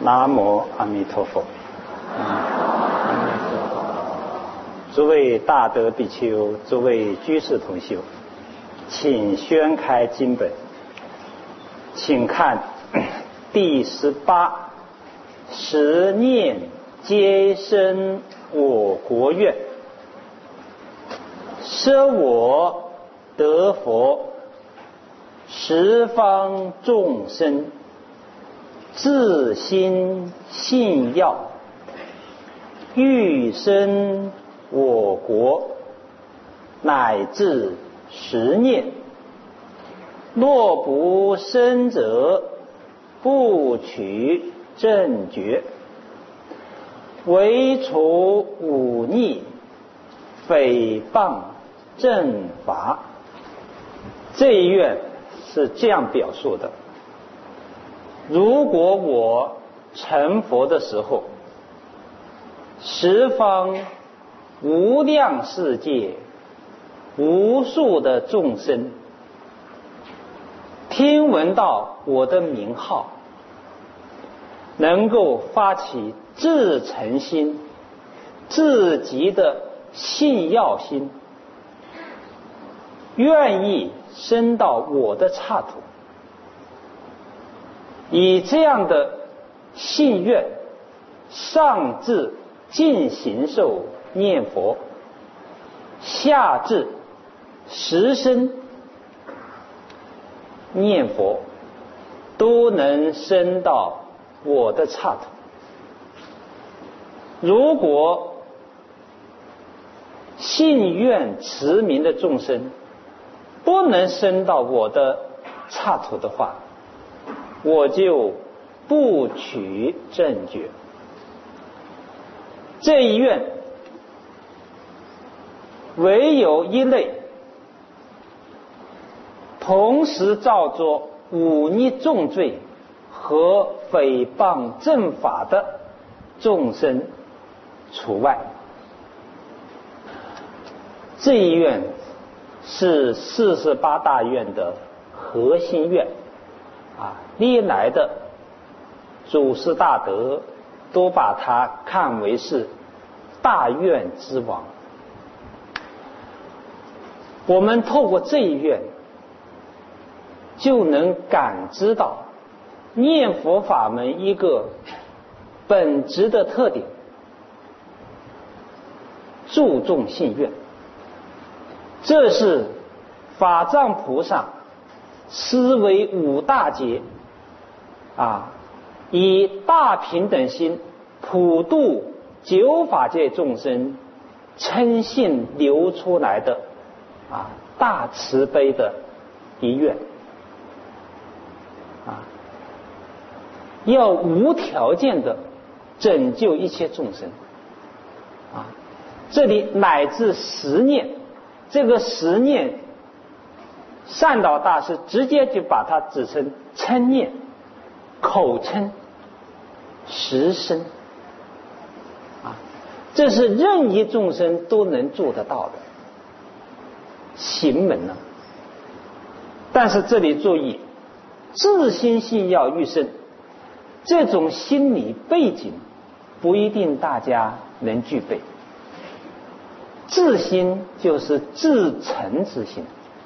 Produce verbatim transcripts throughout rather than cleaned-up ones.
南无阿弥陀佛。诸位大德比丘，诸位居士同修，请宣开经本，请看第十八，十念皆生我国愿，舍我得佛，十方众生自心信要，欲生我国，乃至十念，若不生者，不取正觉，唯除忤逆，诽谤正法。这一愿是这样表述的：如果我成佛的时候，十方无量世界无数的众生听闻到我的名号，能够发起至诚心、至极的信要心，愿意升到我的刹土，以这样的信愿，上至尽形寿念佛，下至十生念佛，都能升到我的刹土。如果信愿持名的众生不能升到我的刹土的话，我就不取正觉。这一愿唯有一类同时造作忤逆重罪和诽谤正法的众生除外。这一愿是四十八大愿的核心愿啊，历来的祖师大德都把它看为是大愿之王。我们透过这一愿，就能感知到念佛法门一个本质的特点，注重信愿。这是法藏菩萨思维五大劫啊，以大平等心普度九法界众生称信流出来的啊大慈悲的一愿啊，要无条件的拯救一切众生啊。这里乃至十念，这个十念善导大师直接就把它指成称念、口称、十声啊，这是任意众生都能做得到的行门呢、啊。但是这里注意，自心信要欲生，这种心理背景不一定大家能具备。自心就是自诚之心，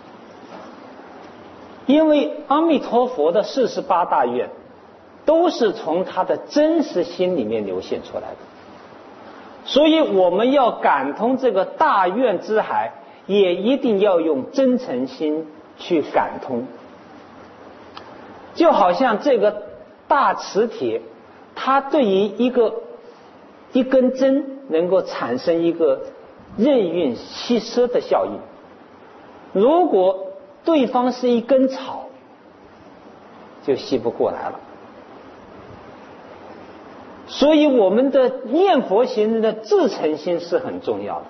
因为阿弥陀佛的四十八大愿都是从他的真实心里面流现出来的，所以我们要感通这个大愿之海，也一定要用真诚心去感通。就好像这个大磁铁，它对于一个一根针能够产生一个任运吸收的效应，如果对方是一根草，就吸不过来了。所以我们的念佛行的自诚心是很重要的。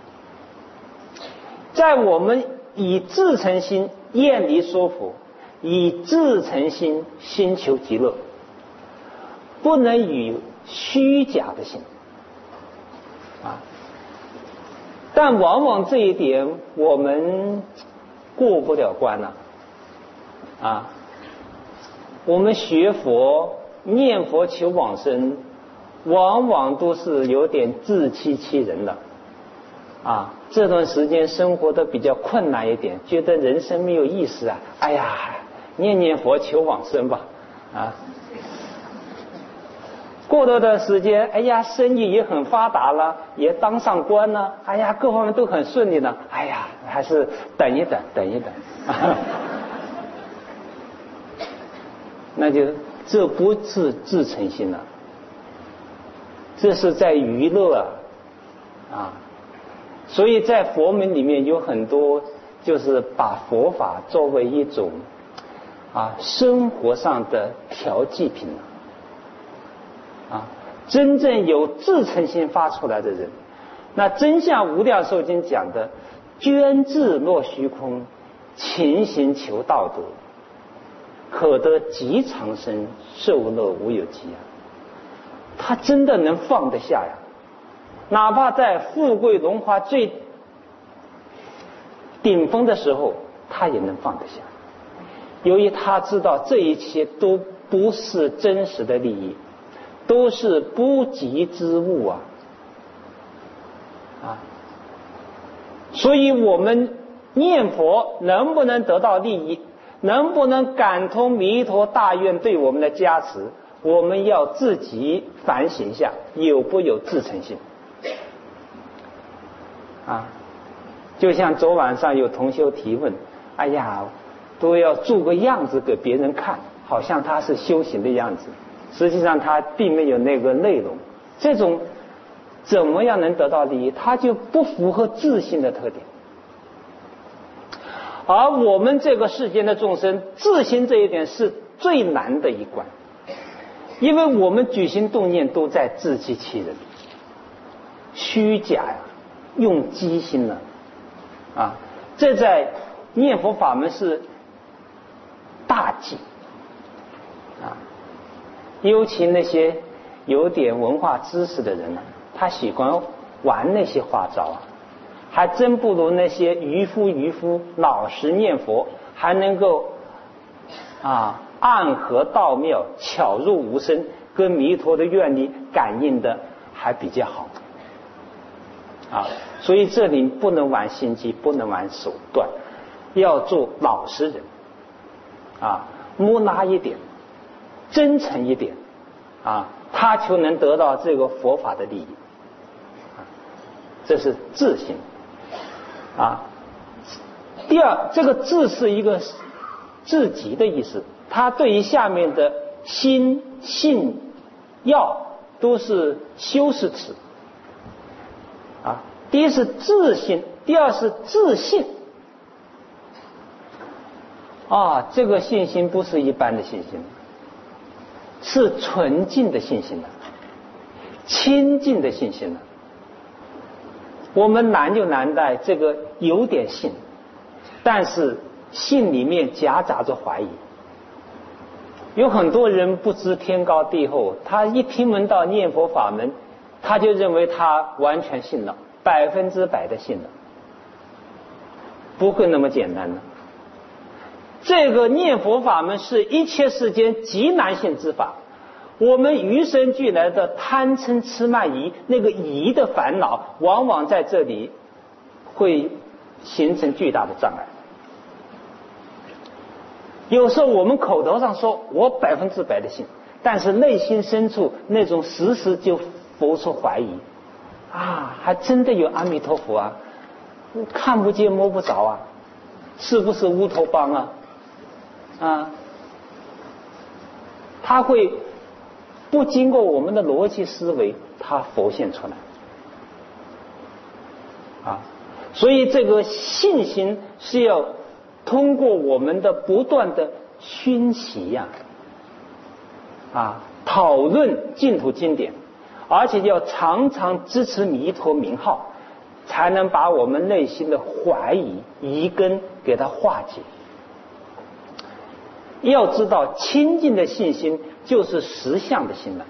在我们以自诚心愿离说佛，以自诚心心求极乐，不能与虚假的心啊。但往往这一点我们过不了关了啊。我们学佛念佛求往生，往往都是有点自欺欺人了。啊，这段时间生活的比较困难一点，觉得人生没有意思啊，哎呀，念念佛求往生吧，啊。过了段时间，哎呀，生意也很发达了，也当上官了，哎呀，各方面都很顺利了，哎呀，还是等一等，等一等，那就这不是自诚心了，这是在娱乐啊，啊，所以在佛门里面有很多就是把佛法作为一种啊生活上的调剂品了。啊，真正有自诚心发出来的人，那真像无量寿经讲的，捐智若虚空，勤行求道德，可得极长生，受乐无有极啊。他真的能放得下呀，哪怕在富贵荣华最顶峰的时候，他也能放得下。由于他知道这一切都不是真实的利益，都是不及之物啊！啊，所以我们念佛能不能得到利益，能不能感通弥陀大愿对我们的加持，我们要自己反省一下，有不有自诚心啊？就像昨晚上有同修提问，哎呀，都要做个样子给别人看，好像他是修行的样子。实际上他并没有那个内容，这种怎么样能得到利益？他就不符合自信的特点。而我们这个世间的众生，自心这一点是最难的一关，因为我们举心动念都在自欺欺人，虚假呀，用机心了啊！这在念佛法门是大忌啊！尤其那些有点文化知识的人呢，他喜欢玩那些花招啊，还真不如那些渔夫渔夫老实念佛，还能够啊暗合道妙，巧入无声，跟弥陀的愿力感应的还比较好啊。所以这里不能玩心机，不能玩手段，要做老实人啊，木讷一点，真诚一点啊，他就能得到这个佛法的利益。这是自信啊。第二，这个自是一个自己的意思，它对于下面的心、信、要都是修饰词啊。第一是自信，第二是自信啊。这个信心不是一般的信心，是纯净的信心了，清净的信心了。我们难就难在这个有点信，但是信里面夹杂着怀疑。有很多人不知天高地厚，他一听闻到念佛法门，他就认为他完全信了，百分之百的信了，不会那么简单的。这个念佛法门是一切世间极难信之法，我们与生俱来的贪嗔痴慢疑，那个疑的烦恼往往在这里会形成巨大的障碍。有时候我们口头上说我百分之百的信，但是内心深处那种时时就浮出怀疑啊，还真的有阿弥陀佛啊，看不见摸不着啊，是不是乌托邦啊啊，他会不经过我们的逻辑思维，它浮现出来啊。所以这个信心是要通过我们的不断的熏习呀 啊, 啊讨论净土经典，而且要常常支持弥陀名号，才能把我们内心的怀疑疑根给它化解。要知道清净的信心就是实相的心了，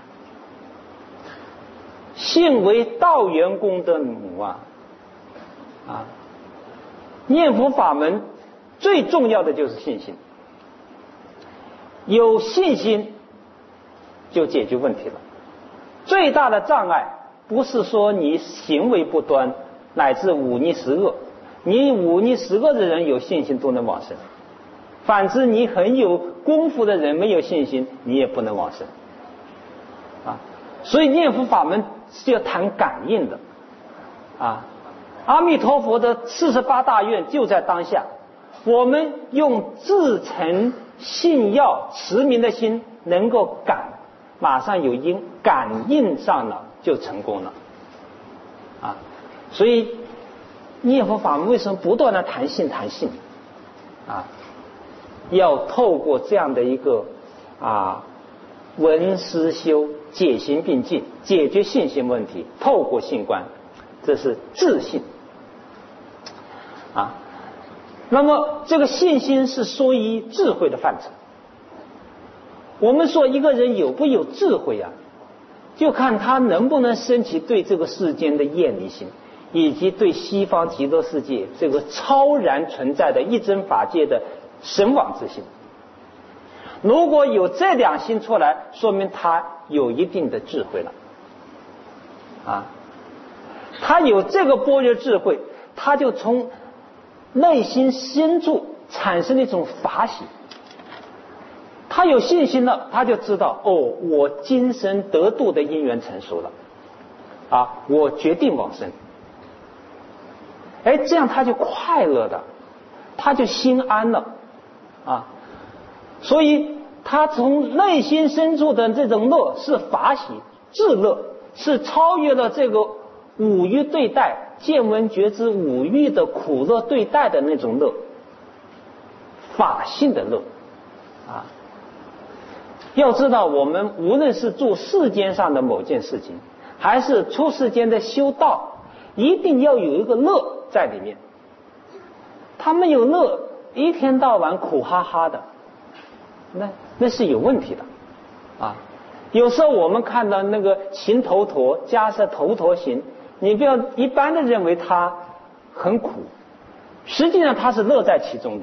信为道源功德母啊啊！念佛法门最重要的就是信心，有信心就解决问题了。最大的障碍不是说你行为不端乃至忤逆十恶，你忤逆十恶的人有信心都能往生，反之你很有功夫的人没有信心，你也不能往生啊。所以念佛法门是要谈感应的啊。阿弥陀佛的四十八大愿就在当下，我们用至诚信要持名的心能够感，马上有因，感应上了就成功了啊。所以念佛法门为什么不断的谈信谈信啊？要透过这样的一个啊闻思修解行并进，解决信心问题，透过信观，这是自信啊。那么这个信心是属于智慧的范畴。我们说一个人有不有智慧啊，就看他能不能升起对这个世间的厌离心，以及对西方极乐世界这个超然存在的一真法界的神往之心。如果有这两心出来，说明他有一定的智慧了啊。他有这个般若智慧，他就从内心深处产生一种法喜。他有信心了，他就知道哦，我今生得度的因缘成熟了啊，我决定往生。哎，这样他就快乐的，他就心安了啊。所以他从内心深处的这种乐是法喜智乐，是超越了这个五欲对待见闻觉知五欲的苦乐对待的那种乐，法性的乐啊。要知道我们无论是做世间上的某件事情，还是出世间的修道，一定要有一个乐在里面。他没有乐，一天到晚苦哈哈的，那那是有问题的啊。有时候我们看到那个行头陀加上头陀行，你不要一般的认为他很苦，实际上他是乐在其中的。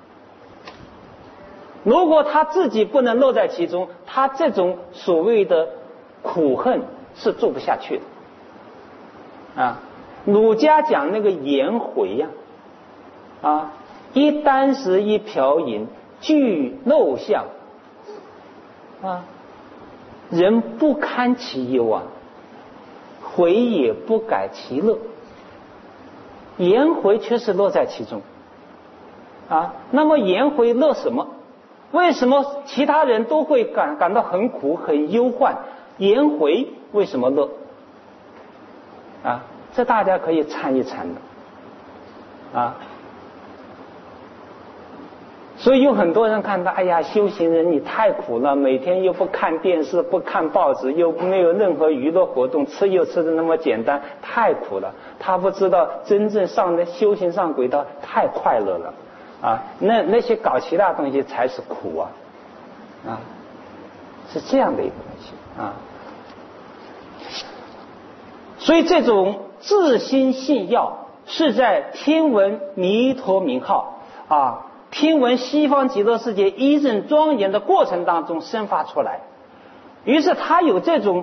如果他自己不能乐在其中，他这种所谓的苦恨是做不下去的啊。儒家讲那个颜回呀啊，啊，一箪食一瓢饮，俱陋巷啊，人不堪其忧啊，回也不改其乐。颜回却是乐在其中啊。那么颜回乐什么？为什么其他人都会感感到很苦很忧患，颜回为什么乐啊？这大家可以参一参的啊。所以有很多人看到，哎呀，修行人你太苦了，每天又不看电视不看报纸，又没有任何娱乐活动，吃又吃的那么简单，太苦了。他不知道真正上的修行上轨道太快乐了啊，那那些搞其他东西才是苦啊，啊，是这样的一个东西啊。所以这种自心信要是在听闻弥陀名号啊，听闻西方极乐世界一真庄严的过程当中生发出来，于是他有这种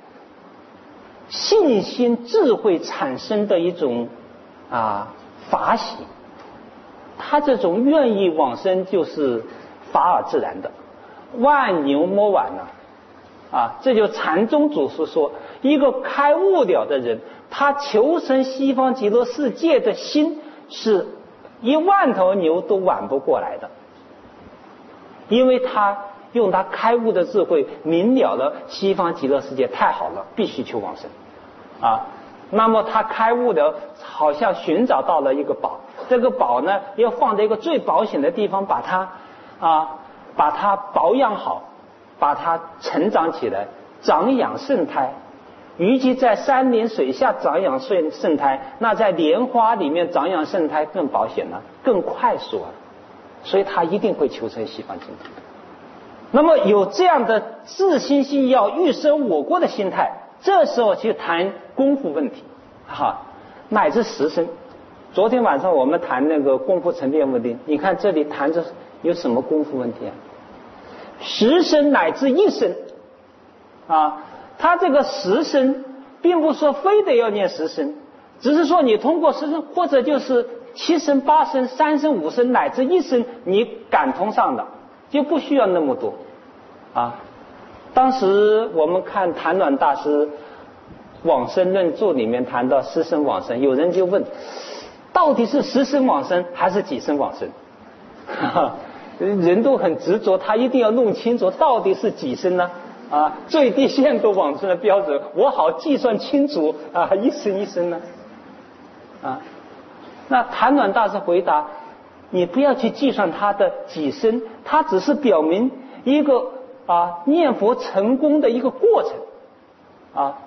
信心智慧产生的一种啊法喜。他这种愿意往生就是法尔自然的，万牛莫挽呢啊！这就禅宗祖师说，一个开悟了的人，他求生西方极乐世界的心是一万头牛都挽不过来的，因为他用他开悟的智慧明了了西方极乐世界太好了，必须求往生啊。那么他开悟的好像寻找到了一个宝，这个宝呢要放在一个最保险的地方，把它啊把它保养好，把它成长起来，长养圣胎。与其在山林水下长养圣圣胎，那在莲花里面长养圣胎更保险了，更快速了。所以他一定会求生西方净土。那么有这样的自心信要欲生我国的心态，这时候去谈功夫问题哈，乃至十生。昨天晚上我们谈那个功夫成变问题，你看这里谈着有什么功夫问题啊？十生乃至一生啊，他这个十声并不是说非得要念十声，只是说你通过十声或者就是七声八声三声五声乃至一声你感通上的，就不需要那么多啊。当时我们看谭鸾大师往生论著里面谈到十声往生，有人就问到底是十声往生还是几声往生？人都很执着，他一定要弄清楚到底是几声呢？啊，最低限度往生的标准，我好计算清楚啊，一声一声呢？啊，那谭鸾大师回答，你不要去计算他的几声，他只是表明一个啊念佛成功的一个过程啊。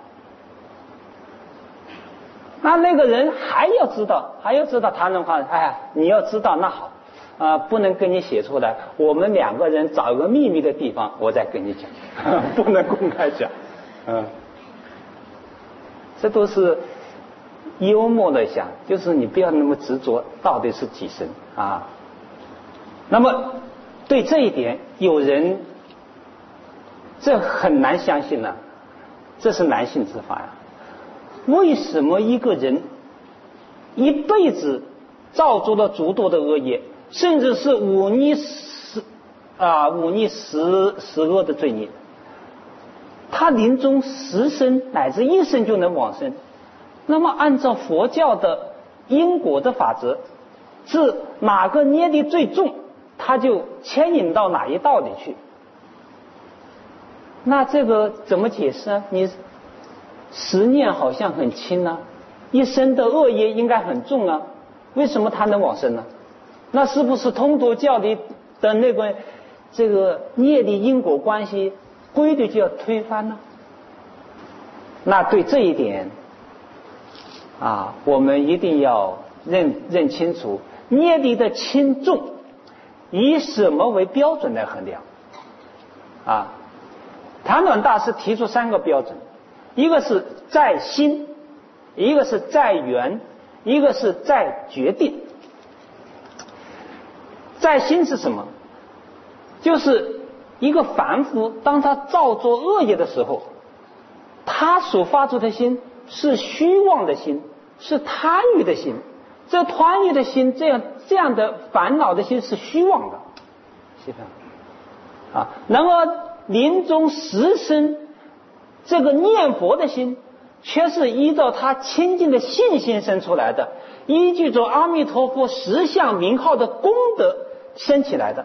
那那个人还要知道，还要知道谭鸾话，哎呀，你要知道那好。啊，不能跟你写出来，我们两个人找一个秘密的地方，我再跟你讲，不能公开讲。嗯，这都是幽默的想，就是你不要那么执着，到底是几声啊？那么对这一点，有人这很难相信呢、啊，这是难信之法呀。为什么一个人一辈子造作了诸多的恶业？甚至是忤逆十啊忤逆十十恶的罪孽，他临终十声乃至一声就能往生。那么按照佛教的因果的法则，是哪个业力最重，他就牵引到哪一道里去。那这个怎么解释啊？你十念好像很轻啊，一生的恶业应该很重啊，为什么他能往生呢？那是不是通途教里的那个这个业力因果关系规律就要推翻呢？那对这一点啊，我们一定要认认清楚，业力的轻重以什么为标准来衡量？啊，谭鸾大师提出三个标准，一个是在心，一个是在缘，一个是在决定。在心是什么？就是一个凡夫，当他造作恶业的时候，他所发出的心是虚妄的心，是贪欲的心。这贪欲的心，这样这样的烦恼的心是虚妄的，是吧？啊，然而临终十声这个念佛的心，却是依照他清净的信心生出来的，依据着阿弥陀佛十相名号的功德生起来的，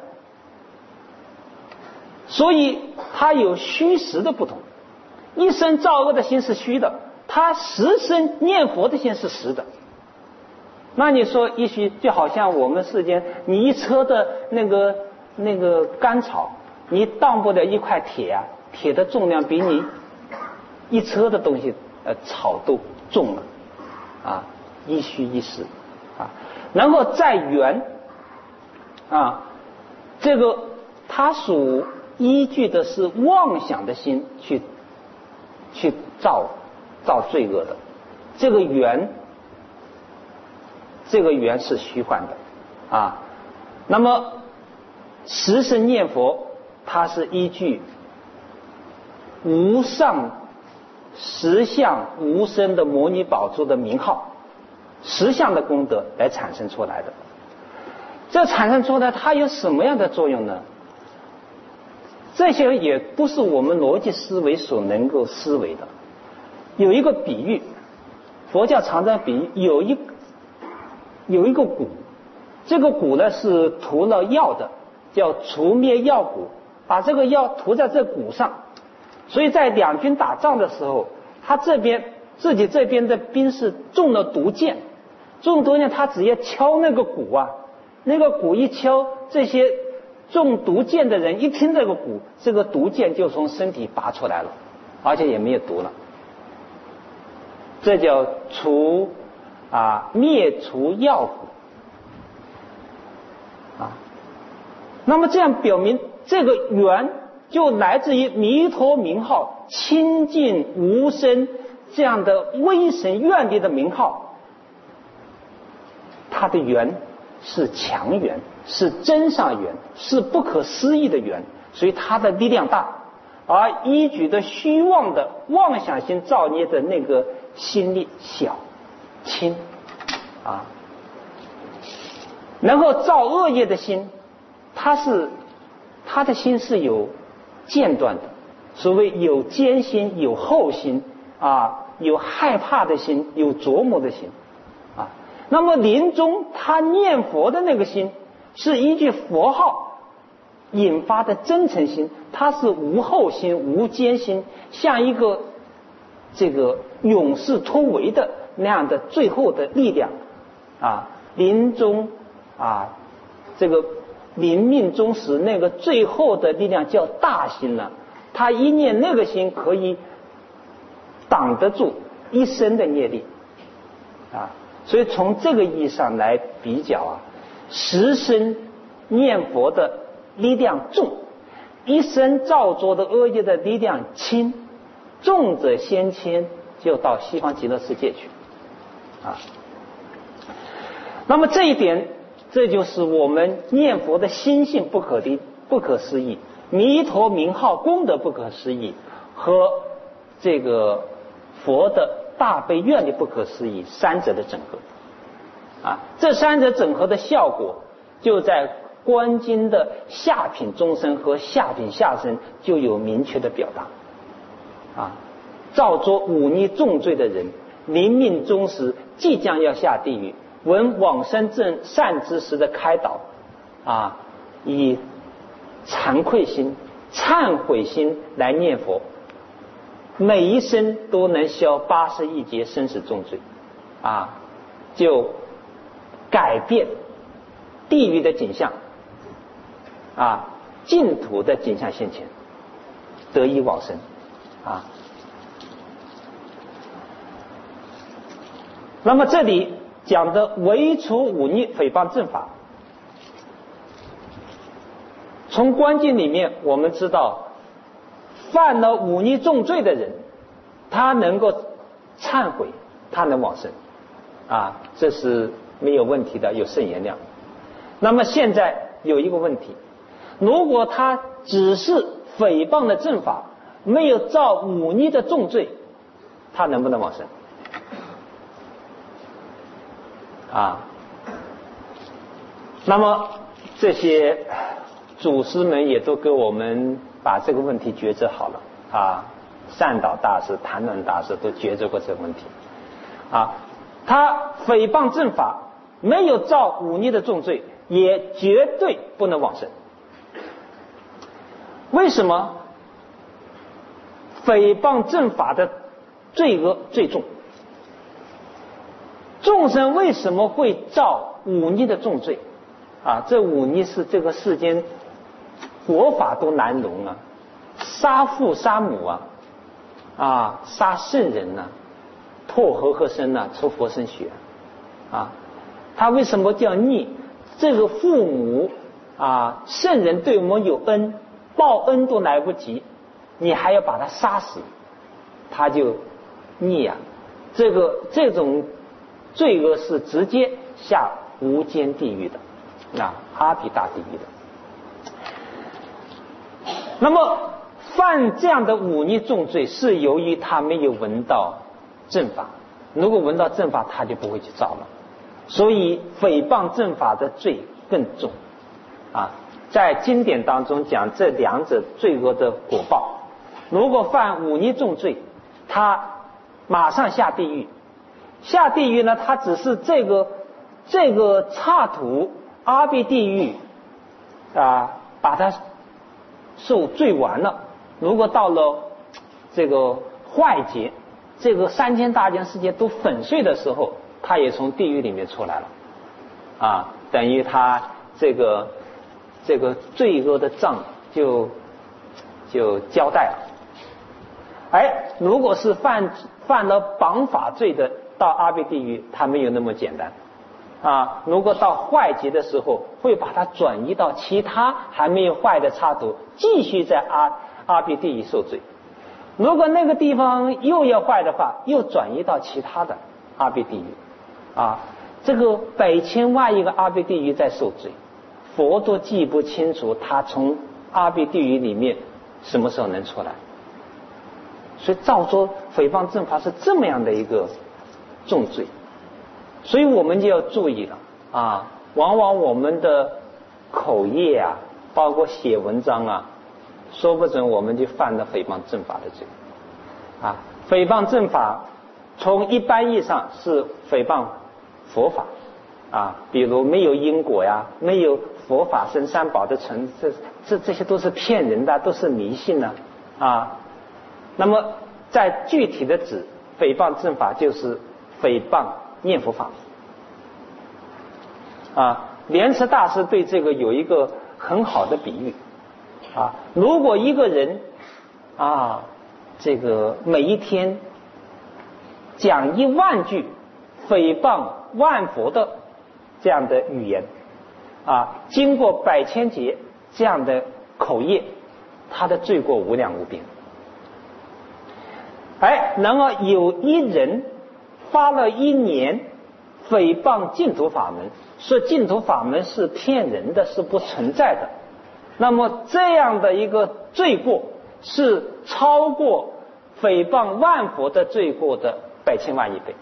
所以它有虚实的不同。一生造恶的心是虚的，他十声念佛的心是实的。那你说一虚，就好像我们世间，你一车的那个那个干草，你当不了一块铁啊，铁的重量比你一车的东西呃草都重了啊，一虚一实啊。然后在缘啊，这个它属依据的是妄想的心去去造造罪恶的，这个缘这个缘是虚幻的啊。那么十声念佛，它是依据无上十相无生的摩尼宝珠的名号，十相的功德来产生出来的。这产生出来它有什么样的作用呢？这些也不是我们逻辑思维所能够思维的。有一个比喻，佛教常在比喻，有一有一个蛊，这个蛊呢是涂了药的，叫除灭药蛊，把这个药涂在这蛊上，所以在两军打仗的时候，他这边自己这边的兵士中了毒箭，中毒箭他只要敲那个蛊啊，那个蛊一敲，这些中毒箭的人一听这个蛊，这个毒箭就从身体拔出来了，而且也没有毒了。这叫除啊灭除药蛊啊。那么这样表明这个缘就来自于弥陀名号清净无生这样的威神愿力的名号，它的缘是强缘，是真上缘，是不可思议的缘，所以它的力量大。 而依举的虚妄的妄想心造孽的那个心力小轻啊，能够造恶业的心，它是他的心是有间断的，所谓有艰辛有后心啊，有害怕的心，有琢磨的心啊。那么临终他念佛的那个心是依据佛号引发的真诚心，它是无后心无艰辛，像一个这个勇士突围的那样的最后的力量啊，临终啊这个临命终时那个最后的力量叫大心了，他一念那个心可以挡得住一生的业力啊。所以从这个意义上来比较啊，十生念佛的力量重，一生造作的恶业的力量轻，重者先迁就到西方极乐世界去啊。那么这一点，这就是我们念佛的心性不可的不可思议，弥陀名号功德不可思议，和这个佛的大悲愿力不可思议，三者的整合啊，这三者整合的效果就在观经的下品中生和下品下生就有明确的表达啊。造作忤逆重罪的人，临命终时即将要下地狱，闻往生正善知识的开导啊，以惭愧心忏悔心来念佛，每一生都能消八十一劫生死重罪啊，就改变地狱的景象啊，净土的景象现前，得以往生啊。那么这里讲的唯除忤逆诽谤正法，从观经里面我们知道，犯了忤逆重罪的人，他能够忏悔，他能往生啊，这是没有问题的，有圣言量。那么现在有一个问题，如果他只是诽谤的正法，没有造忤逆的重罪，他能不能往生啊？那么这些祖师们也都给我们把这个问题抉择好了啊，善导大师、谭鸾大师都抉择过这个问题啊。他诽谤正法，没有造忤逆的重罪，也绝对不能往生。为什么？诽谤正法的罪恶最重，众生为什么会造忤逆的重罪啊？这忤逆是这个世间国法都难容啊，杀父杀母啊，啊杀圣人啊，破和合身啊，抽佛身血啊，他为什么叫逆？这个父母啊圣人对我们有恩，报恩都来不及，你还要把他杀死，他就逆啊。这个这种罪恶是直接下无间地狱的啊，阿鼻大地狱的。那么犯这样的忤逆重罪，是由于他没有闻到正法，如果闻到正法，他就不会去造了。所以诽谤正法的罪更重啊。在经典当中讲这两者罪恶的果报，如果犯忤逆重罪，他马上下地狱。下地狱呢，他只是这个这个刹土阿鼻地狱啊，把他受罪完了。如果到了这个坏劫，这个三千大千世界都粉碎的时候，他也从地狱里面出来了啊，等于他这个这个罪恶的账就就交代了。哎，如果是犯犯了绑法罪的，到阿鼻地狱，他没有那么简单啊。如果到坏劫的时候，会把它转移到其他还没有坏的刹土，继续在阿阿鼻地狱受罪。如果那个地方又要坏的话，又转移到其他的阿鼻地狱啊。这个百千万亿个阿鼻地狱在受罪，佛都记不清楚他从阿鼻地狱里面什么时候能出来？所以造作诽谤正法是这么样的一个重罪，所以我们就要注意了啊！往往我们的口业啊，包括写文章啊，说不准我们就犯了诽谤正法的罪啊！诽谤正法从一般意义上是诽谤佛法啊，比如没有因果呀，没有佛法生三宝的存，这这这些都是骗人的，都是迷信呢 啊, 啊。那么在具体的指诽谤正法，就是诽谤念佛法啊。莲池大师对这个有一个很好的比喻啊，如果一个人啊，这个每一天讲一万句诽谤万佛的这样的语言啊，经过百千劫这样的口业，他的罪过无量无边。哎，然而有一人发了一年诽谤净土法门，说净土法门是骗人的，是不存在的，那么这样的一个罪过是超过诽谤万佛的罪过的百千万亿倍。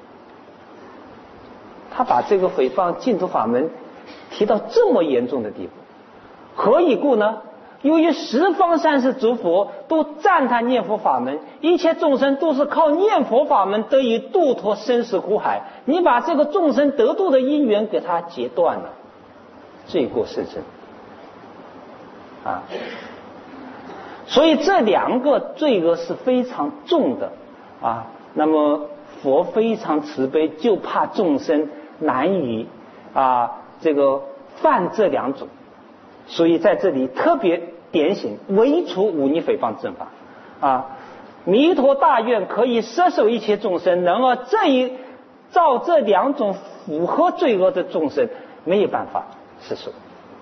他把这个诽谤净土法门提到这么严重的地步，何以故呢？由于十方三世诸佛都赞叹念佛法门，一切众生都是靠念佛法门得以度脱生死苦海，你把这个众生得度的因缘给他截断了，罪过甚深啊！所以这两个罪恶是非常重的啊。那么佛非常慈悲，就怕众生难以啊这个犯这两种，所以在这里特别点醒唯除忤逆诽谤正法啊。弥陀大愿可以摄受一切众生，然而这一照这两种符合罪恶的众生没有办法摄受。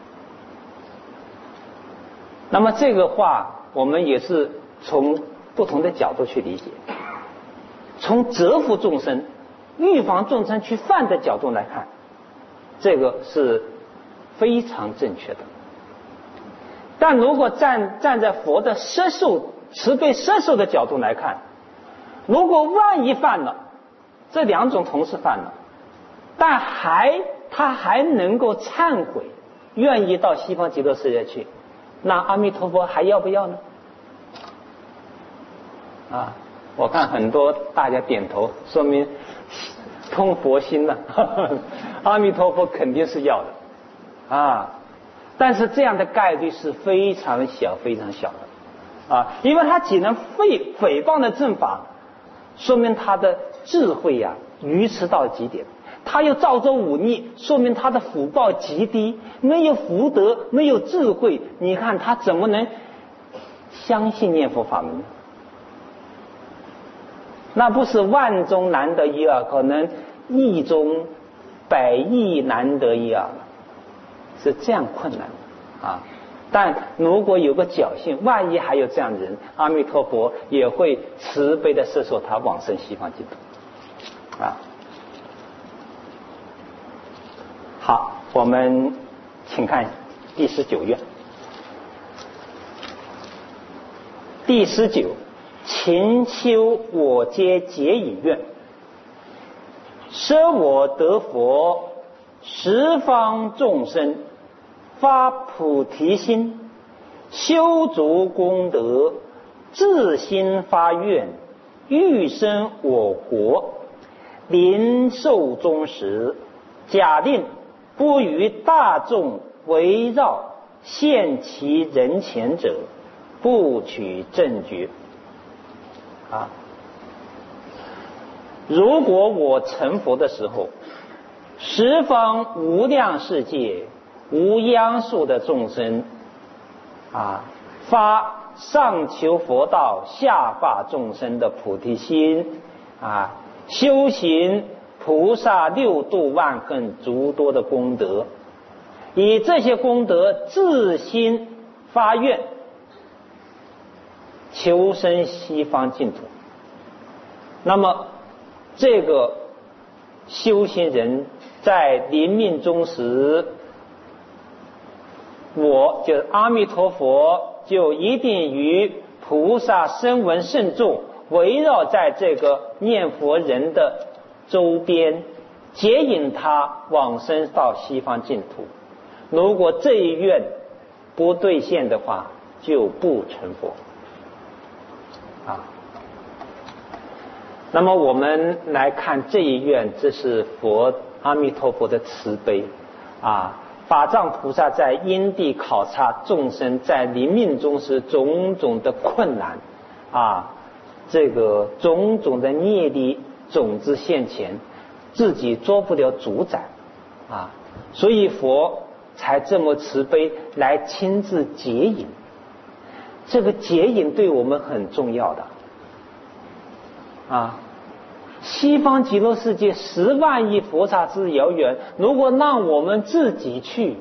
那么这个话我们也是从不同的角度去理解，从折服众生、预防众生去犯的角度来看，这个是非常正确的。但如果站站在佛的摄受、慈悲摄受的角度来看，如果万一犯了，这两种同时犯了，但还他还能够忏悔，愿意到西方极乐世界去，那阿弥陀佛还要不要呢？啊，我看很多大家点头，说明通佛心了。阿弥陀佛肯定是要的啊。但是这样的概率是非常小非常小的啊，因为他既能诽诽谤的正法，说明他的智慧呀、啊、愚痴到极点，他又造作忤逆，说明他的福报极低，没有福德，没有智慧，你看他怎么能相信念佛法门呢？那不是万中难得一二，可能亿中百亿难得一二，是这样困难的啊！但如果有个侥幸，万一还有这样的人，阿弥陀佛也会慈悲的摄受他往生西方净土啊！好，我们请看第十九愿。第十九，勤修我皆结以愿，舍我得佛，十方众生发菩提心，修足功德，自心发愿，欲生我国。临寿终时，假令不与大众围绕，现其人前者，不取正觉。啊，如果我成佛的时候，十方无量世界无央数的众生啊，发上求佛道下化众生的菩提心啊，修行菩萨六度万恨诸多的功德，以这些功德自心发愿，求生西方净土。那么这个修行人在临命终时，我就是阿弥陀佛就一定与菩萨声闻圣众围绕在这个念佛人的周边，接引他往生到西方净土。如果这一愿不兑现的话，就不成佛啊。那么我们来看这一愿，这是佛阿弥陀佛的慈悲啊。法藏菩萨在因地考察众生在临命终时种种的困难啊，这个种种的业力种子现前，自己做不了主宰啊，所以佛才这么慈悲来亲自接引。这个接引对我们很重要的啊。西方极乐世界十万亿佛刹之遥远，如果让我们自己去，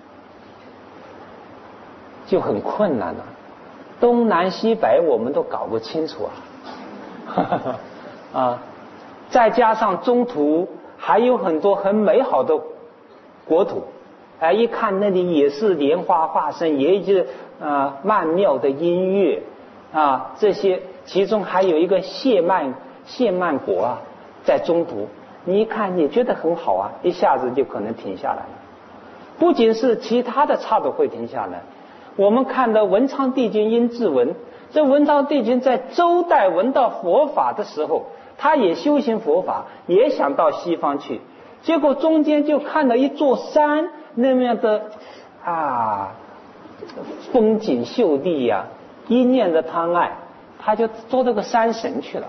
就很困难了。东南西北我们都搞不清楚啊，啊，再加上中途还有很多很美好的国土，哎，一看那里也是莲花化身，也是啊曼妙的音乐啊，这些其中还有一个谢曼。谢曼国啊，在中途，你一看也觉得很好啊，一下子就可能停下来了。不仅是其他的刹土会停下来，我们看到文昌帝君殷志文，这文昌帝君在周代闻到佛法的时候，他也修行佛法，也想到西方去，结果中间就看到一座山那么样的啊风景秀丽呀、啊，一念的贪爱，他就做这个山神去了。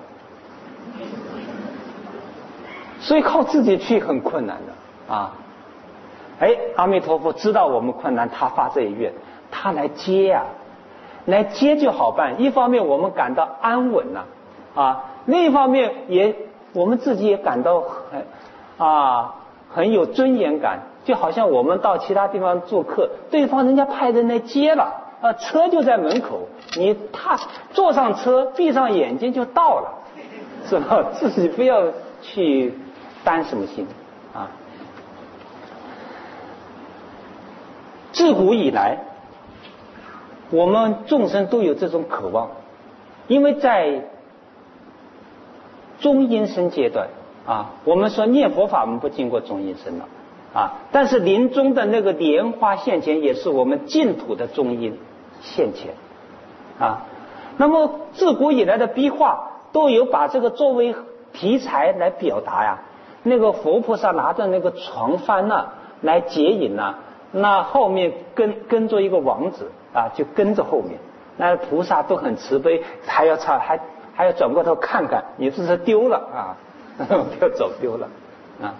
所以靠自己去很困难的啊！哎，阿弥陀佛知道我们困难，他发这一愿，他来接啊，来接就好办。一方面我们感到安稳呐、啊，啊，另一方面也我们自己也感到很啊很有尊严感，就好像我们到其他地方做客，对方人家派人来接了，啊，车就在门口，你踏坐上车，闭上眼睛就到了，是吧？自己不要去担什么心啊！自古以来，我们众生都有这种渴望，因为在中阴身阶段啊，我们说念佛法门不经过中阴身了啊，但是临终的那个莲花现前，也是我们净土的中阴现前啊。那么自古以来的壁画都有把这个作为题材来表达呀。那个佛菩萨拿着那个床幡呐、啊、来接引呐、啊，那后面跟跟着一个王子啊，就跟着后面，那菩萨都很慈悲，还要差还还要转过头看看，你这是丢了啊，不要走丢了啊。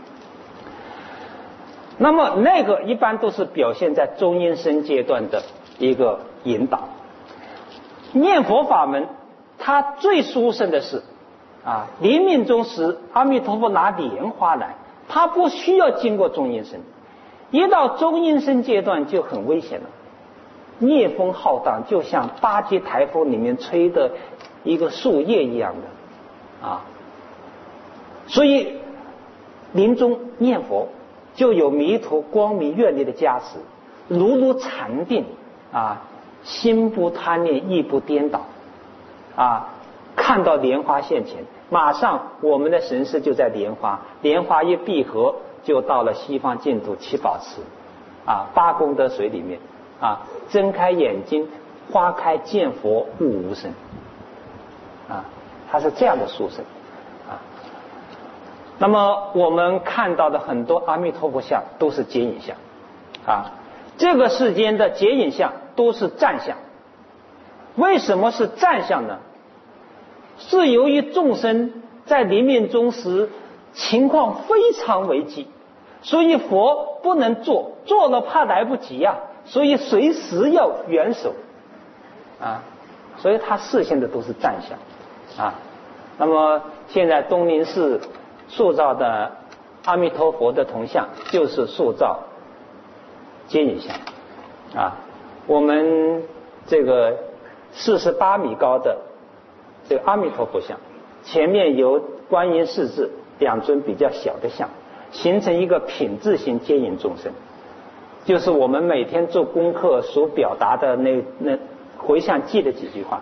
那么那个一般都是表现在中阴身阶段的一个引导。念佛法门，它最殊胜的是。啊，临命终时，阿弥陀佛拿莲花来，他不需要经过中阴身，一到中阴身阶段就很危险了，夜风浩荡，就像八级台风里面吹的一个树叶一样的啊。所以临终念佛就有弥陀光明愿力的加持，如如禅定啊，心不贪念，意不颠倒啊。看到莲花现前，马上我们的神识就在莲花，莲花一闭合，就到了西方净土七宝池啊，八功德水里面啊，睁开眼睛，花开见佛悟无生啊，它是这样的殊胜啊。那么我们看到的很多阿弥陀佛像都是接引像啊，这个世间的接引像都是站相。为什么是站相呢？是由于众生在临命终时情况非常危急，所以佛不能做，做了怕来不及啊，所以随时要援手啊，所以他示现的都是站相啊。那么现在东林寺塑造的阿弥陀佛的铜像就是塑造接引像啊。我们这个四十八米高的这个阿弥陀佛像，前面有观音释字两尊比较小的像，形成一个品质型接引众生，就是我们每天做功课所表达的那那回向记的几句话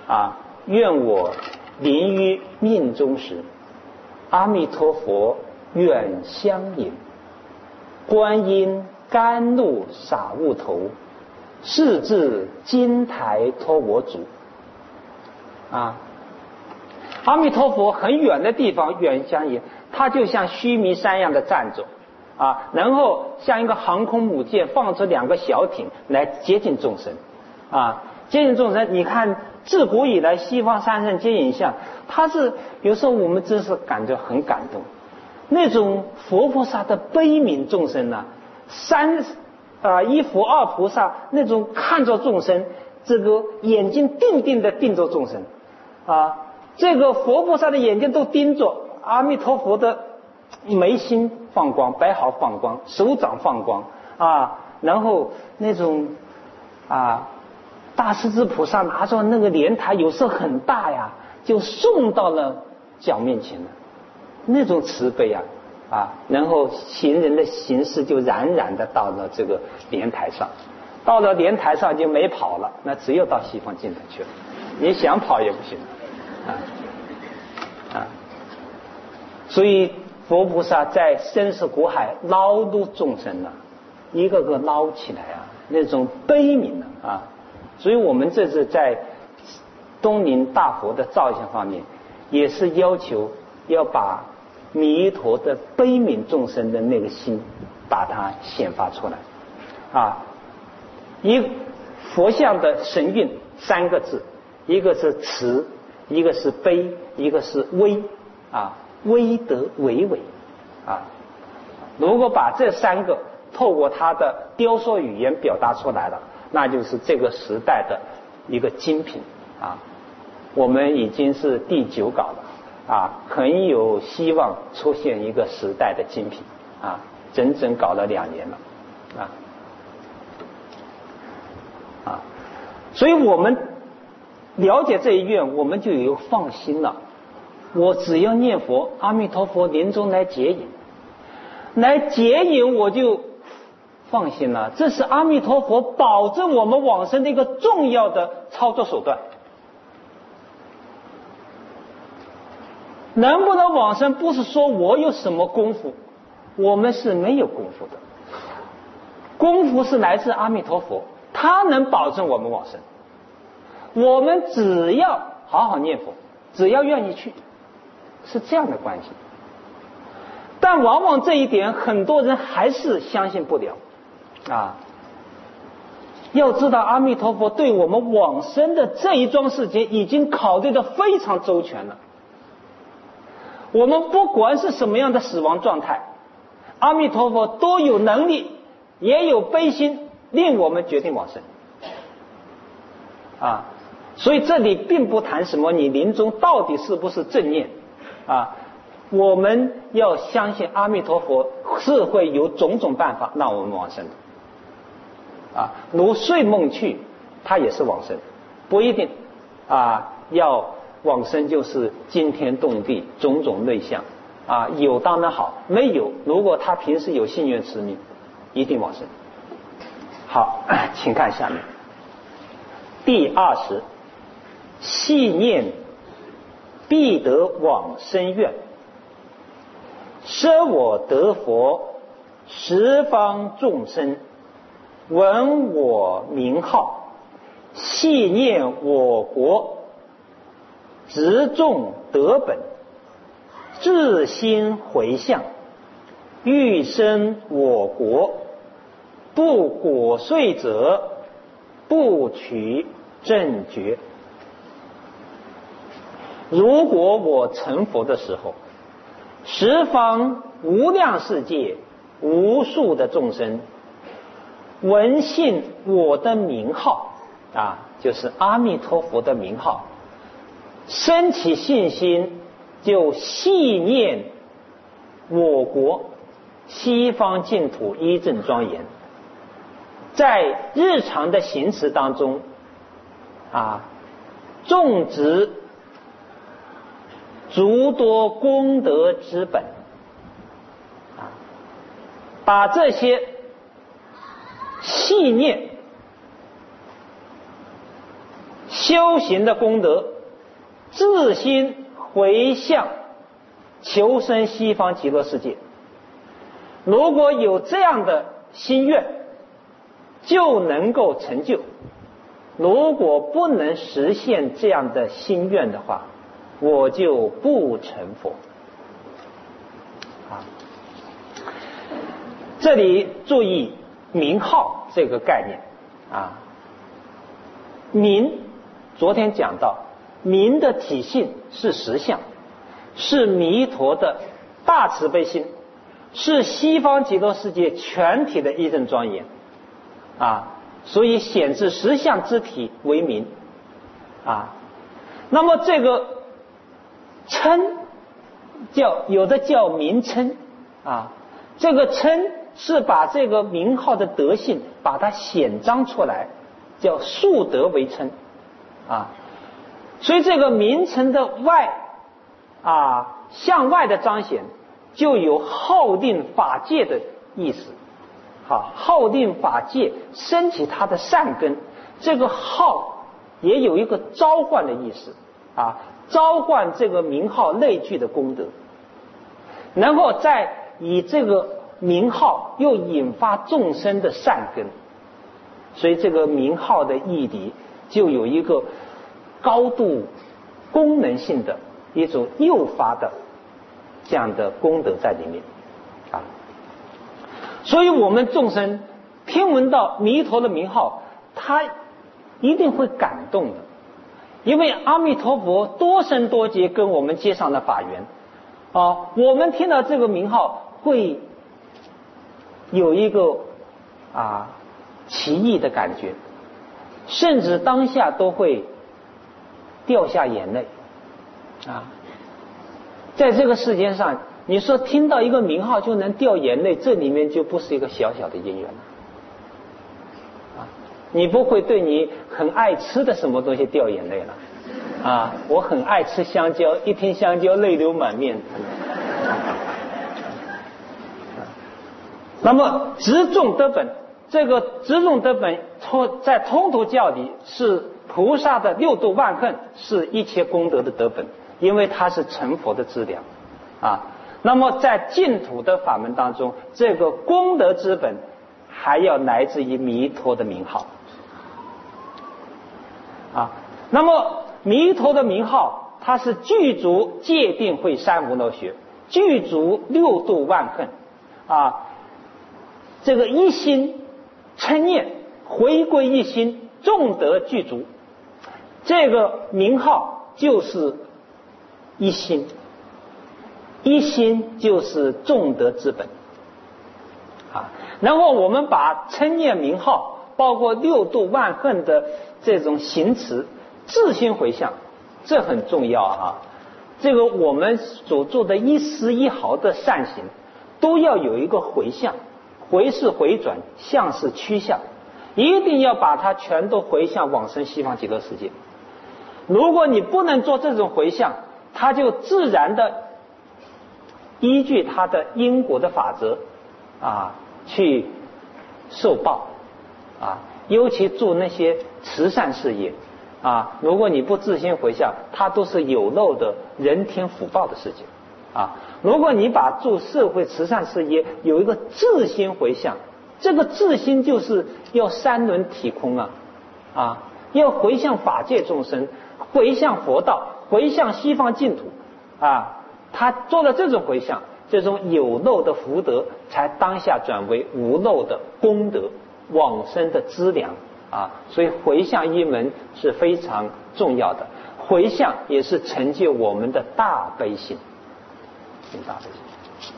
啊，愿我临于命中时，阿弥陀佛远相迎，观音甘露洒吾头，是至金台托我主。啊，阿弥陀佛很远的地方远相迎，他就像须弥山一样的站着啊，然后像一个航空母舰放出两个小艇来接近众生啊，接近众生。你看自古以来西方三圣接引像，他是有时候我们真是感觉很感动，那种佛菩萨的悲悯众生呢，三啊一佛二菩萨那种看着众生，这个眼睛定定的盯着众生啊，这个佛菩萨的眼睛都盯着阿弥陀佛的眉心放光，白毫放光，手掌放光啊，然后那种啊大势至菩萨拿着那个莲台，有时候很大呀，就送到了脚面前了，那种慈悲啊啊，然后行人的形式就冉冉的到了这个莲台上，到了莲台上就没跑了，那只有到西方净土去了，你想跑也不行啊啊！所以佛菩萨在生死苦海捞度众生啊，一个个捞起来啊，那种悲悯啊啊！所以我们这次在东林大佛的造像方面，也是要求要把弥陀的悲悯众生的那个心，把它显发出来啊！一佛像的神韵三个字，一个是慈，一个是悲，一个是威啊，威德巍巍啊。如果把这三个透过他的雕塑语言表达出来了，那就是这个时代的一个精品啊。我们已经是第九稿了啊，很有希望出现一个时代的精品啊，整整搞了两年了啊啊，所以我们了解这一愿，我们就有放心了。我只要念佛，阿弥陀佛临终来接引，来接引我就放心了。这是阿弥陀佛保证我们往生的一个重要的操作手段。能不能往生，不是说我有什么功夫，我们是没有功夫的。功夫是来自阿弥陀佛，他能保证我们往生。我们只要好好念佛，只要愿意去，是这样的关系。但往往这一点很多人还是相信不了啊。要知道阿弥陀佛对我们往生的这一桩事情已经考虑得非常周全了。我们不管是什么样的死亡状态，阿弥陀佛都有能力也有悲心令我们决定往生啊。所以这里并不谈什么你临终到底是不是正念啊，我们要相信阿弥陀佛是会有种种办法让我们往生的啊，如睡梦去他也是往生，不一定啊要往生就是惊天动地种种类象啊，有当然好，没有如果他平时有信愿持名一定往生。好，请看下面第二十，细念必得往生愿，舍我得佛，十方众生闻我名号，细念我国，执众得本，至心回向，欲生我国，不果遂者，不取正觉。如果我成佛的时候，十方无量世界无数的众生闻信我的名号啊，就是阿弥陀佛的名号，升起信心，就细念我国西方净土一正庄严，在日常的行持当中啊，种植诸多功德之本啊，把这些细念修行的功德，自心回向求生西方极乐世界。如果有这样的心愿，就能够成就。如果不能实现这样的心愿的话，我就不成佛。啊，这里注意名号这个概念啊。名，昨天讲到，名的体性是实相，是弥陀的大慈悲心，是西方极乐世界全体的一正庄严啊，所以显示实相之体为名啊。那么这个称叫有的叫名称啊，这个称是把这个名号的德性把它显彰出来，叫树德为称啊。所以这个名称的外啊向外的彰显，就有号令法界的意思。好，号令法界升起它的善根，这个号也有一个召唤的意思啊，召唤这个名号内具的功德，然后再以这个名号又引发众生的善根，所以这个名号的义理就有一个高度功能性的一种诱发的这样的功德在里面啊。所以我们众生听闻到弥陀的名号，他一定会感动的，因为阿弥陀佛多生多劫跟我们结上的法缘啊，我们听到这个名号会有一个啊奇异的感觉，甚至当下都会掉下眼泪啊。在这个世界上，你说听到一个名号就能掉眼泪，这里面就不是一个小小的因缘了啊！你不会对你很爱吃的什么东西掉眼泪了啊！我很爱吃香蕉，一听香蕉泪流满面。那么执众得本，这个执众得本在通途教里是菩萨的六度万恨，是一切功德的得本，因为它是成佛的资粮啊。那么在净土的法门当中，这个功德之本还要来自于弥陀的名号啊。那么弥陀的名号，它是具足戒定慧三无漏学，具足六度万恨啊。这个一心称念，回归一心，众德具足，这个名号就是一心。一心就是众德之本啊。然后我们把称念名号，包括六度万恨的这种行持，自心回向，这很重要啊。这个我们所做的一丝一毫的善行，都要有一个回向，回是回转，向是趋向，一定要把它全都回向往生西方极乐世界。如果你不能做这种回向，它就自然的依据它的因果的法则啊去受报啊。尤其做那些慈善事业啊，如果你不自心回向，它都是有漏的人天福报的事情啊。如果你把做社会慈善事业有一个自心回向，这个自心就是要三轮体空啊啊，要回向法界众生，回向佛道，回向西方净土啊。他做了这种回向，这种有漏的福德才当下转为无漏的功德，往生的资粮啊。所以回向一门是非常重要的，回向也是成就我们的大悲心，大悲心。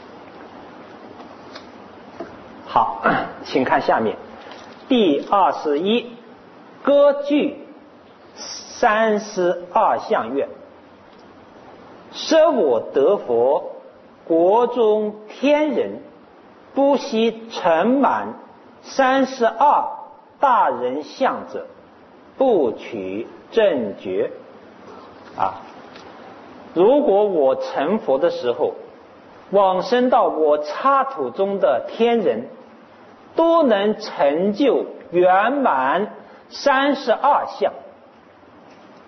好，请看下面第二十一，歌句三十二相愿。舍我得佛，国中天人，不惜盛满三十二大人相者，不取正觉啊。如果我成佛的时候，往生到我刹土中的天人，都能成就圆满三十二相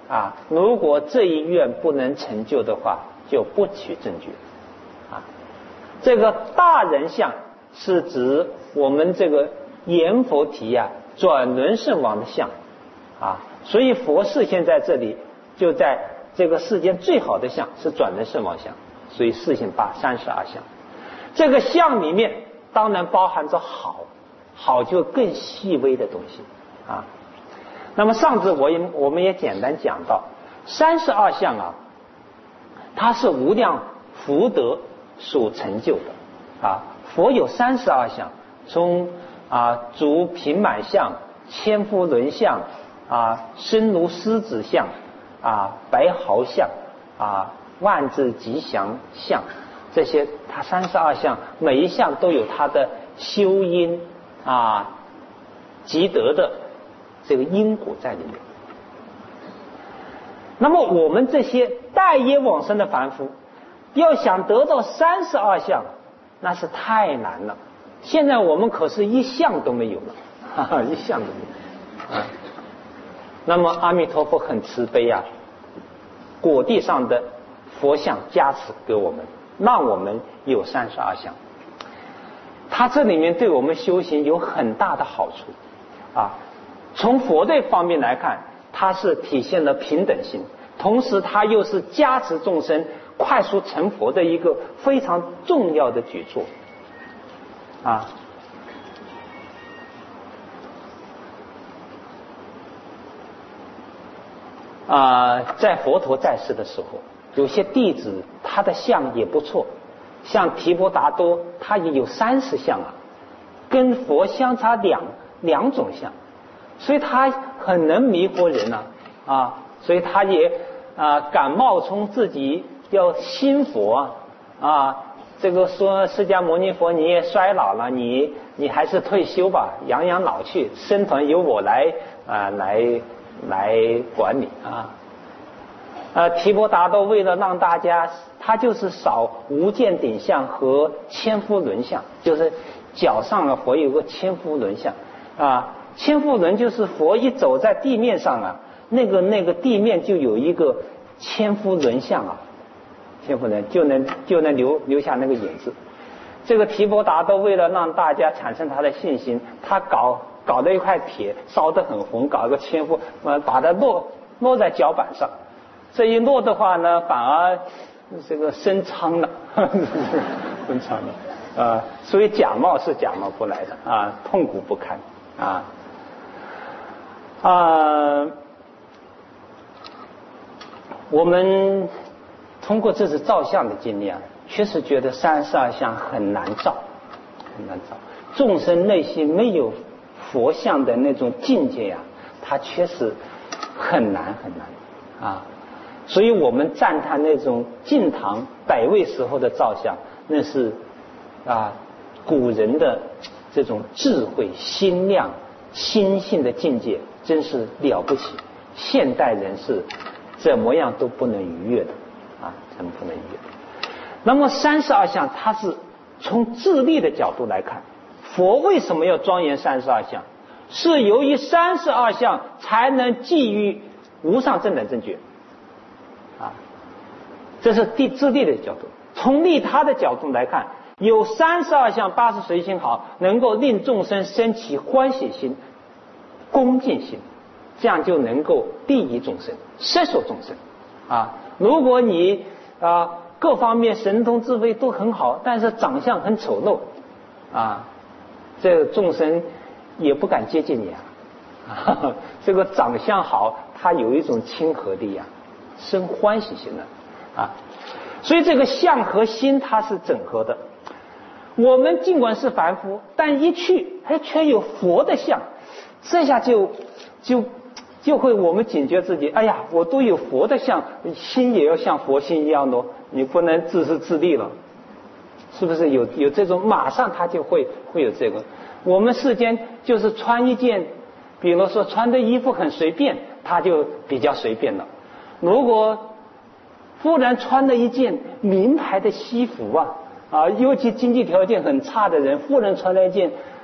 啊，如果这一愿不能成就的话，就不取正觉啊。这个大人相是指我们这个阎浮提啊转轮圣王的相啊，所以佛示现在这里就在这个世间最好的相是转轮圣王相，所以示现八三十二相。这个相里面当然包含着好，好就更细微的东西啊。那么上次我也我们也简单讲到三十二相啊，它是无量福德所成就的啊。佛有三十二相，从啊足平满相、千夫轮相啊、身如狮子相啊、白毫相啊、万字吉祥相，这些它三十二相每一项都有它的修因啊积德的这个因果在里面。那么我们这些待业往生的凡夫要想得到三十二相，那是太难了。现在我们可是一项都没有了，哈哈，一项都没有啊。那么阿弥陀佛很慈悲啊，果地上的佛像加持给我们，让我们有三十二相。它这里面对我们修行有很大的好处啊。从佛的方面来看，它是体现了平等心，同时它又是加持众生快速成佛的一个非常重要的举措啊。啊，在佛陀在世的时候，有些弟子他的相也不错，像提婆达多，他也有三十相啊，跟佛相差两两种相，所以他很能迷惑人啊啊，所以他也啊敢冒充自己要信佛啊啊，这个说释迦牟尼佛你也衰老了，你你还是退休吧，养养老去，僧团由我来啊来。来管理啊！呃，提婆达多为了让大家，他就是少无间顶相和千夫轮相，就是脚上啊佛有个千夫轮相啊。千夫轮就是佛一走在地面上啊，那个那个地面就有一个千夫轮相啊，千夫轮就能就能留留下那个影子。这个提婆达多为了让大家产生他的信心，他搞。搞了一块铁烧得很红，搞一个千夫，呃，把它落落在脚板上，这一落的话呢，反而这个生疮了，生疮了啊，所以假冒是假冒过来的啊，痛苦不堪啊啊！我们通过这次照相的经验，确实觉得三十二相很难照，很难照，众生内心没有佛像的那种境界呀、啊，它确实很难很难啊，所以我们赞叹那种净堂百味时候的照相，那是啊古人的这种智慧、心量、心性的境界，真是了不起。现代人是怎么样都不能逾越的啊，怎么不能逾越？那么三十二相，它是从自力的角度来看。佛为什么要庄严三十二相？是由于三十二相才能寄予无上正等正觉啊，这是地自利的角度。从利他的角度来看，有三十二相八十随心好，能够令众生生起欢喜心、恭敬心，这样就能够利益众生、摄受众生啊。如果你啊各方面神通智慧都很好，但是长相很丑陋啊，这个众生也不敢接近你啊。这个长相好，它有一种亲和力啊，生欢喜心的啊。所以这个相和心它是整合的。我们尽管是凡夫，但一去还却有佛的相，这下就就就会我们警觉自己，哎呀，我都有佛的相，心也要像佛心一样的，你不能自私自利了，是不是有有这种？马上他就会会有这个。我们世间就是穿一件，比如说穿的衣服很随便，他就比较随便了。如果忽然穿了一件名牌的西服啊啊，尤其经济条件很差的人，忽然穿了一件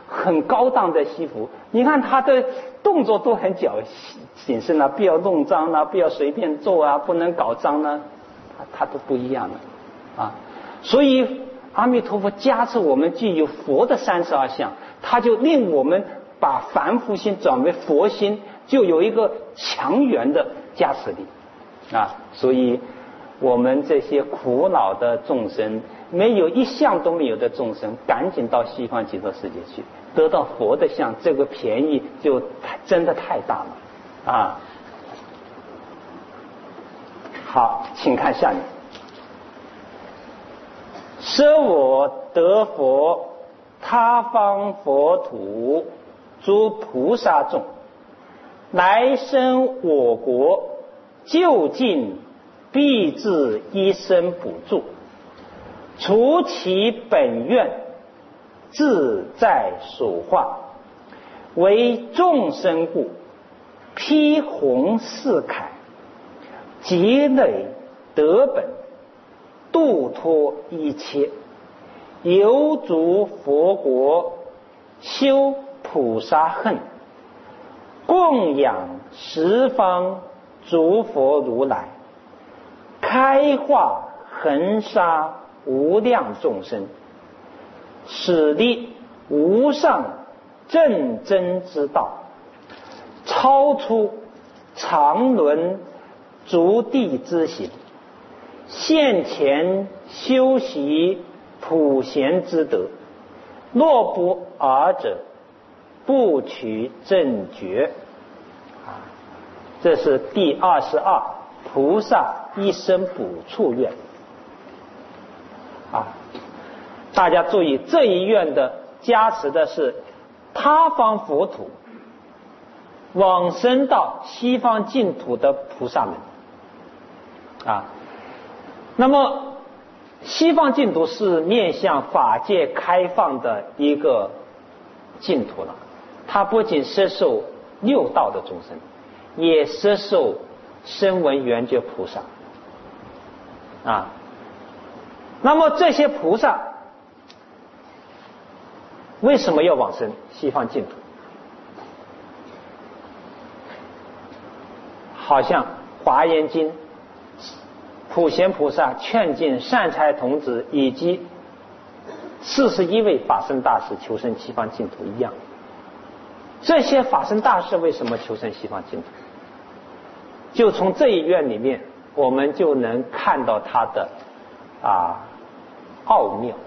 很高档的西服，你看他的动作都很矫谨慎啊，不要弄脏啊，不要随便做啊，不能搞脏呢、啊，他都不一样的啊。所以阿弥陀佛加持我们具有佛的三十二相，他就令我们把凡夫心转为佛心，就有一个强援的加持力啊。所以我们这些苦恼的众生，没有一项都没有的众生，赶紧到西方极乐世界去，得到佛的相，这个便宜就真的太大了啊！好，请看下面。舍我得佛，他方佛土，诸菩萨众，来生我国，就近必至一生补助，除其本愿，自在所化，为众生故，披红饰铠，积累德本，度脱一切，游逐佛国，修菩萨恨，供养十方诸佛如来，开化恒沙无量众生，使力无上正真之道，超出常伦逐地之行，现前修习普贤之德，若不尔者，不取正觉。啊，这是第二十二菩萨一生补处愿。啊，大家注意，这一愿的加持的是他方佛土，往生到西方净土的菩萨们。啊，那么西方净土是面向法界开放的一个净土了，它不仅摄受六道的众生，也摄受声闻缘觉菩萨。啊，那么这些菩萨为什么要往生西方净土？好像《华严经》普贤菩萨劝进善财童子以及四十一位法身大士求生西方净土一样。这些法身大士为什么求生西方净土？就从这一愿里面，我们就能看到它的啊奥妙。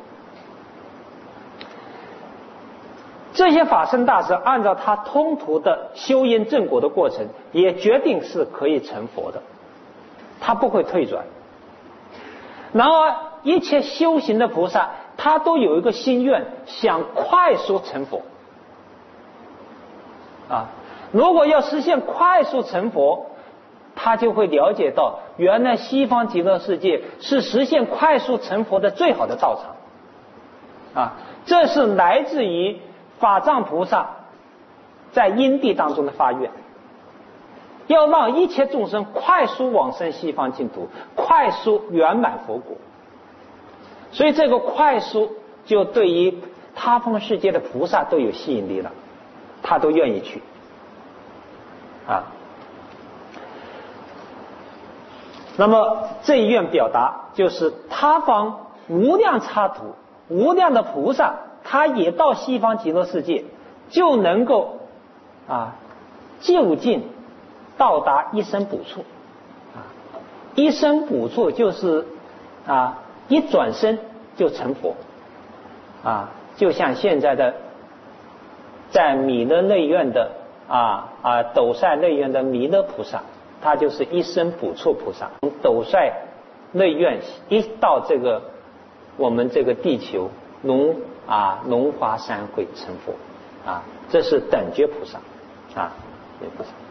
这些法身大士按照他通途的修因正果的过程，也决定是可以成佛的，他不会退转。然而一切修行的菩萨，他都有一个心愿，想快速成佛啊。如果要实现快速成佛，他就会了解到，原来西方极乐世界是实现快速成佛的最好的道场啊。这是来自于法藏菩萨在因地当中的发愿，要让一切众生快速往生西方净土，快速圆满佛果。所以这个快速就对于他方世界的菩萨都有吸引力了，他都愿意去啊。那么这一愿表达就是他方无量刹土无量的菩萨，他也到西方极乐世界，就能够啊就近到达一生补处啊。一生补处就是啊一转身就成佛啊，就像现在的在弥勒内院的啊啊斗率内院的弥勒菩萨，他就是一生补处菩萨。从斗率内院一到这个我们这个地球龙啊龙华三会成佛啊，这是等觉菩萨啊，菩萨。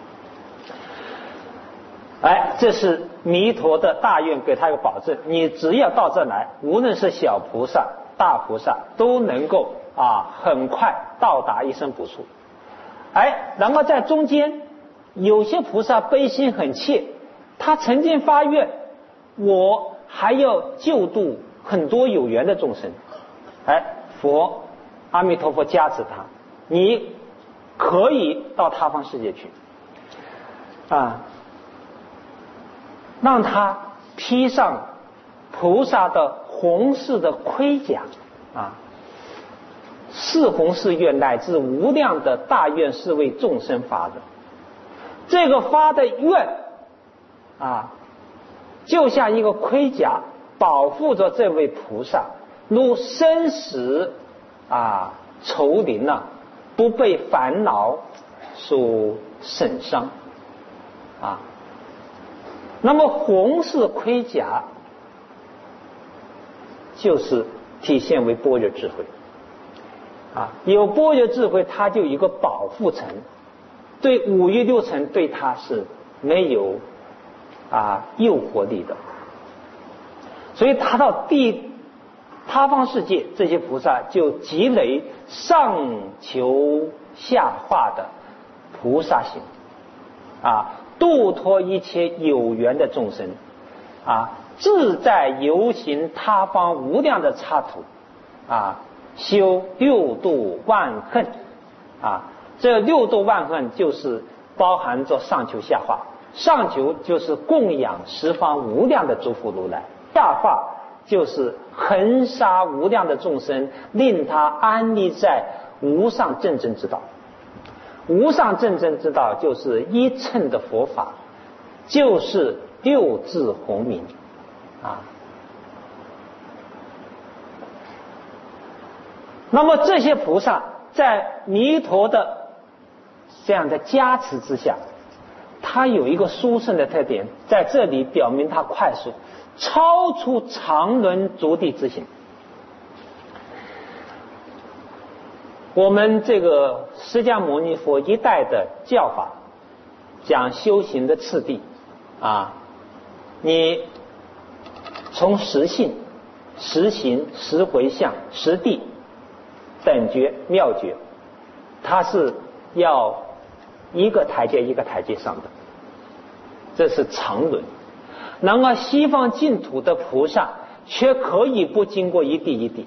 哎，这是弥陀的大愿，给他一个保证，你只要到这来，无论是小菩萨大菩萨，都能够啊很快到达一生补处。哎，然后在中间有些菩萨悲心很切，他曾经发愿，我还要救度很多有缘的众生。哎，佛阿弥陀佛加持他，你可以到他方世界去啊，让他披上菩萨的弘誓的盔甲啊，是弘誓愿乃至无量的大愿是为众生发的。这个发的愿啊，就像一个盔甲，保护着这位菩萨，如生死啊愁临啊，不被烦恼所损伤啊。那么弘誓盔甲就是体现为般若智慧啊，有般若智慧，它就有一个保护层，对五欲六尘对它是没有啊诱惑力的，所以他到地他方世界，这些菩萨就积累上求下化的菩萨行啊，度脱一切有缘的众生啊，自在游行他方无量的刹土啊，修六度万恨啊，这六度万恨就是包含着上求下化，上求就是供养十方无量的诸佛如来，下化就是恒沙无量的众生，令他安立在无上正真之道。无上正真之道就是一乘的佛法，就是六字洪名啊。那么这些菩萨在弥陀的这样的加持之下，它有一个殊胜的特点，在这里表明它快速超出常人逐地之行。我们这个释迦牟尼佛一代的教法讲修行的次第啊，你从实性、实行、实回向、实地、等觉、妙觉，它是要一个台阶一个台阶上的，这是常伦。然而西方净土的菩萨却可以不经过一地一地，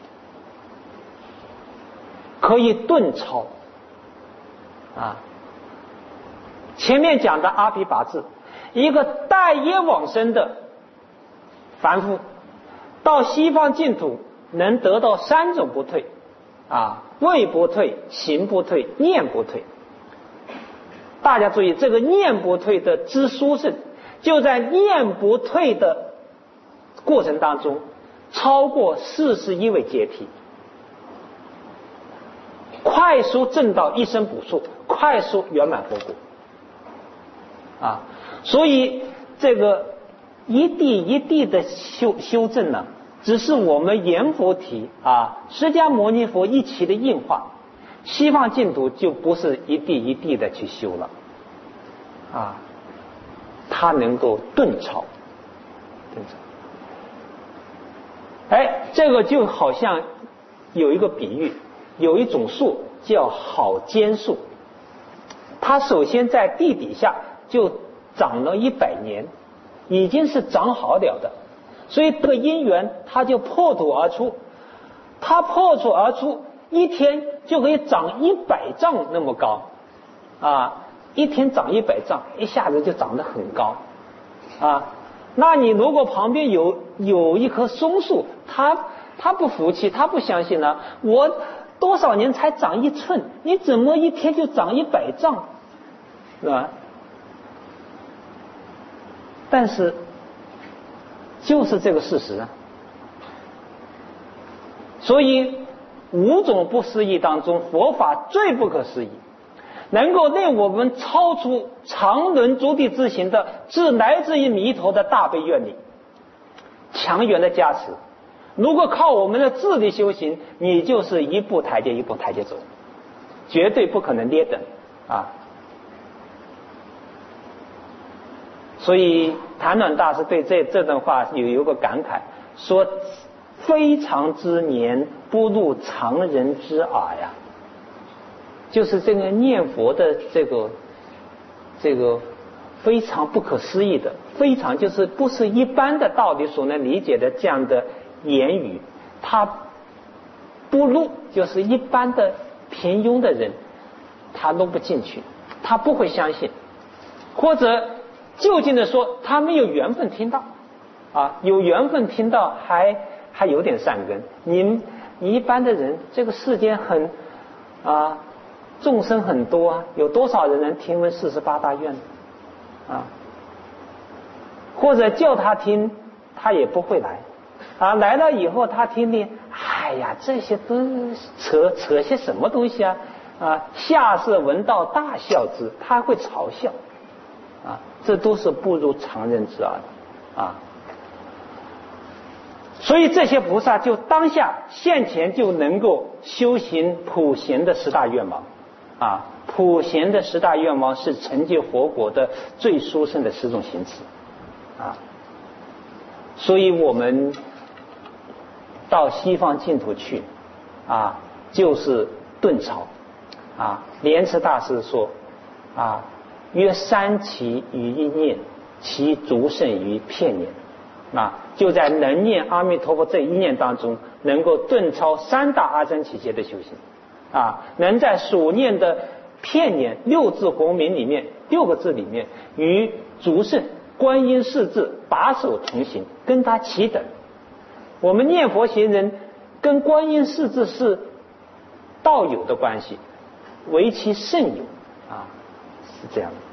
可以顿超啊。前面讲的阿毗跋致，一个待业往生的凡夫，到西方净土能得到三种不退啊，位不退、行不退、念不退。大家注意，这个念不退的之殊胜，就在念不退的过程当中，超过四十一位阶梯，快速证到一生补处，快速圆满佛果啊！所以这个一地一地的修修正呢，只是我们阎浮提啊，释迦牟尼佛一起的应化。西方净土就不是一地一地的去修了啊，它能够顿超，顿超。哎，这个就好像有一个比喻，有一种树叫好坚树，它首先在地底下就长了一百年，已经是长好了的，所以这个因缘它就破土而出，它破土而出，一天就可以长一百丈那么高啊！一天长一百丈，一下子就长得很高啊！那你如果旁边有有一棵松树，它它不服气，它不相信呢、啊，我多少年才长一寸，你怎么一天就长一百丈，是吧？但是就是这个事实啊，所以五种不思议当中，佛法最不可思议，能够令我们超出常人逐地之行的，是来自于弥陀的大悲愿力、强缘的加持。如果靠我们的智力修行，你就是一步台阶一步台阶走，绝对不可能跌等啊！所以谭暖大师对这这段话有有个感慨，说非常之年不入常人之耳呀，就是这个念佛的这个这个非常不可思议的，非常就是不是一般的道理所能理解的这样的言语，它不入就是一般的平庸的人，他入不进去，他不会相信，或者就近的说，他没有缘分听到啊，有缘分听到还还有点善根。你你一般的人，这个世间很啊众生很多啊，有多少人能听闻四十八大愿啊？或者叫他听，他也不会来啊。来了以后，他听听，哎呀，这些都扯扯些什么东西啊？啊，下士闻道大笑之，他会嘲笑啊，这都是不如常人之耳的啊。所以这些菩萨就当下现前就能够修行普贤的十大愿望啊，普贤的十大愿望是成就佛国的最殊胜的十种行持啊。所以我们到西方净土去啊，就是顿超啊。莲池大师说啊，约三期于一念，其足胜于片念啊，就在能念阿弥陀佛这一念当中，能够顿超三大阿僧祇劫的修行啊，能在数念的片念六字洪名里面，六个字里面与足胜观音世智把手同行，跟他齐等。我们念佛行人跟观音世智是道友的关系，为其甚友啊，是这样的。